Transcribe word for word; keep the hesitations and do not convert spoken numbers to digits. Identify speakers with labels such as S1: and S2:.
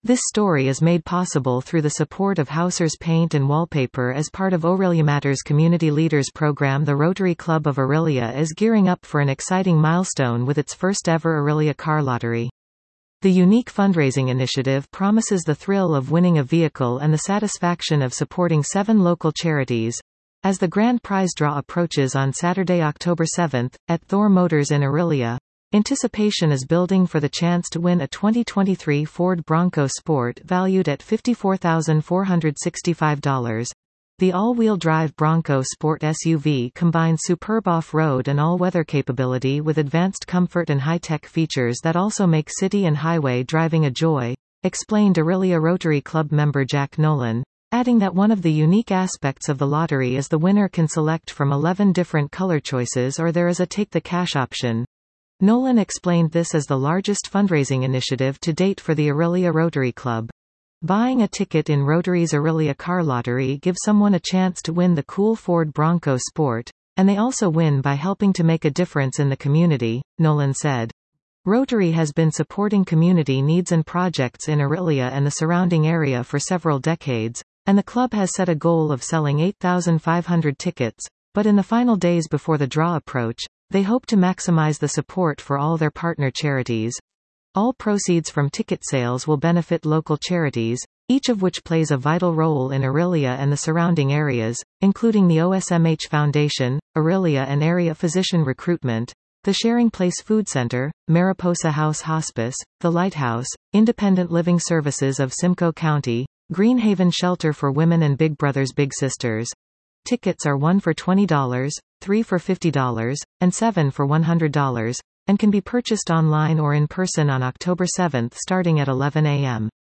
S1: This story is made possible through the support of Hausers Paint and Wallpaper as part of Orillia Matters Community Leaders Program. The Rotary Club of Orillia is gearing up for an exciting milestone with its first ever Orillia Car Lottery. The unique fundraising initiative promises the thrill of winning a vehicle and the satisfaction of supporting seven local charities. As the grand prize draw approaches on Saturday, October seventh, at Thor Motors in Orillia, anticipation is building for the chance to win a twenty twenty-three Ford Bronco Sport valued at fifty-four thousand four hundred sixty-five dollars. The all-wheel drive Bronco Sport S U V combines superb off-road and all-weather capability with advanced comfort and high-tech features that also make city and highway driving a joy, explained Orillia Rotary Club member Jack Nolan, adding that one of the unique aspects of the lottery is the winner can select from eleven different color choices or there is a take-the-cash option. Nolan explained this as the largest fundraising initiative to date for the Orillia Rotary Club. Buying a ticket in Rotary's Orillia Car Lottery gives someone a chance to win the cool Ford Bronco Sport, and they also win by helping to make a difference in the community, Nolan said. Rotary has been supporting community needs and projects in Orillia and the surrounding area for several decades, and the club has set a goal of selling eight thousand five hundred tickets, but in the final days before the draw approach, they hope to maximize the support for all their partner charities. All proceeds from ticket sales will benefit local charities, each of which plays a vital role in Orillia and the surrounding areas, including the O S M H Foundation, Orillia and Area Physician Recruitment, the Sharing Place Food Center, Mariposa House Hospice, the Lighthouse, Independent Living Services of Simcoe County, Greenhaven Shelter for Women and Big Brothers Big Sisters. Tickets are one for twenty dollars, three for fifty dollars, and seven for one hundred dollars, and can be purchased online or in person on October seventh starting at eleven a m